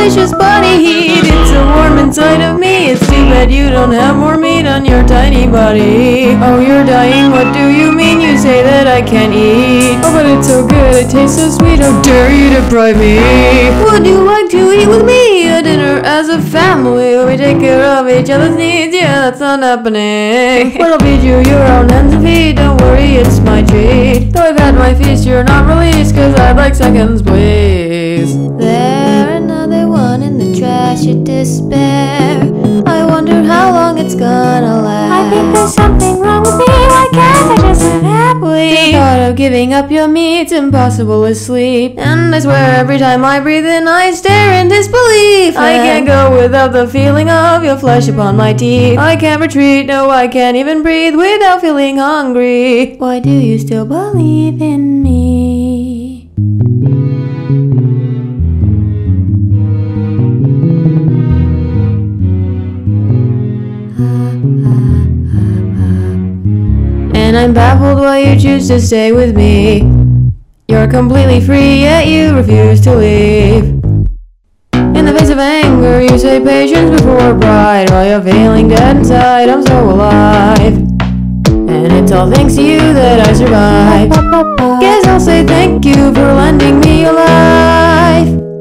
delicious body heat. It's so warm inside of me. It's too bad you don't have more meat on your tiny body. Oh, you're dying, what do you mean? You say that I can't eat. Oh, but it's so good, it tastes so sweet. How dare you deprive me? Would you like to eat with me? A dinner as a family where we take care of each other's needs. Yeah, that's not happening. But I'll feed you your own hands and feet. Don't worry, it's my treat. Though I've had my feast, you're not released, cause I'd like seconds, please. There, another one in the trash of despair. I wonder how long it's gonna last. I think there's something wrong with me. Why can't I just live happily? The thought of giving up your meat's impossible to sleep. And I swear every time I breathe in I stare in disbelief. I can't go without the feeling of your flesh upon my teeth. I can't retreat, no I can't even breathe without feeling hungry. Why do you still believe in me? And I'm baffled why you choose to stay with me. You're completely free, yet you refuse to leave. In the face of anger, you say patience before pride. While you're feeling dead inside, I'm so alive. And it's all thanks to you that I survive. Guess I'll say thank you for lending me your life.